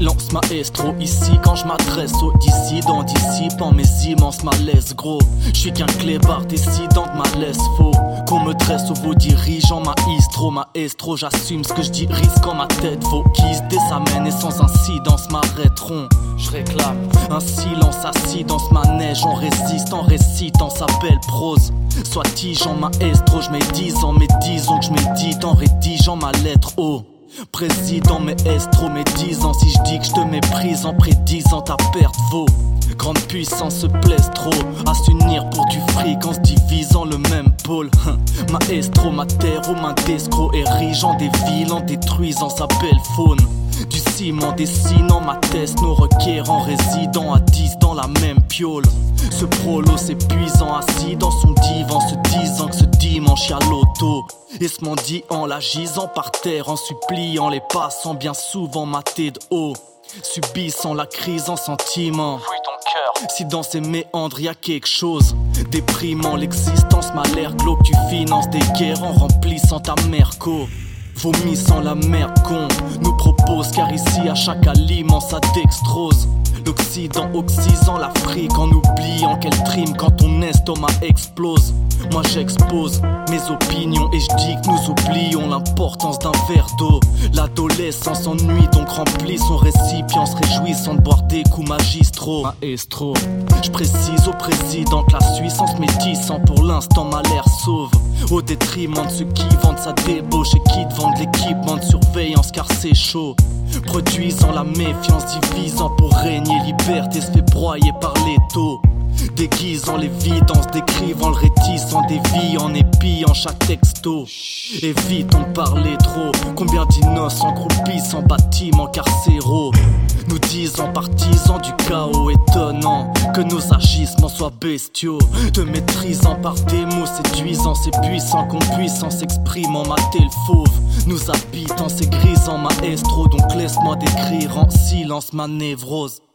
Silence maestro, ici quand je m'adresse aux dissidents, dissipant mes immenses malaises gros. Je suis qu'un clébard décidant de ma laisse faux. Qu'on me dresse aux vos dirigeants, maestro, j'assume ce que je dis, risquant ma tête. Vos guises s'amènent et sans incidence m'arrêteront. Je réclame un silence assis dans ce manège. On résiste en récitant sa belle prose. Soit-je en maestro, je médise en médisant que je médite en rédigeant ma lettre O. Président, mais estro, mes 10 ans. Si je dis que je te méprise en prédisant ta perte vaut. Grande puissance se plaise trop à s'unir pour du fric en se divisant le même pôle. Maestro, ma terre aux mains d'escrocs, érigeant des villes en détruisant sa belle faune. Du ciment dessinant ma thèse, nos requérants résidant à 10 dans la même piole. Ce prolo s'épuisant assis dans son divan, se disant que ce dimanche y'a l'auto. Et ce mendiant la gisant par terre en suppliant les passants bien souvent matés de haut. Subissant la crise en sentiment. Fouille ton cœur. Si dans ces méandres y'a quelque chose déprimant, l'existence m'a l'air glauque. Tu finances des guerres en remplissant ta merco. Vomissant la merde qu'on nous propose, car ici à chaque aliment ça dextrose. L'Occident oxysant l'Afrique en oubliant qu'elle trime quand ton estomac explose. Moi j'expose mes opinions et je dis que nous oublions l'importance d'un verre d'eau. L'adolescence s'ennuie donc remplit son récipient, se réjouissant de boire des coups magistraux. Maestro, je précise au président que la Suissance métissant pour l'instant m'a l'air sauve. Au détriment de ceux qui vendent sa débauche et qui te vendent l'équipement de surveillance car c'est chaud. Produisant la méfiance, divisant pour régner, liberté se fait broyer par l'étau. Déguisant l'évidence, décrivant le réticent, déviant, épiant chaque texto. Évitons de parler trop, combien d'innocents croupissent en bâtiments carcéraux. Nous disons partisans du chaos, étonnant que nos agissements soient bestiaux. Te maîtrisant par des mots séduisants, c'est puissant qu'on puisse en s'exprimant mater le fauve. Nous habitant, c'est grisant maestro, donc laisse-moi décrire en silence ma névrose.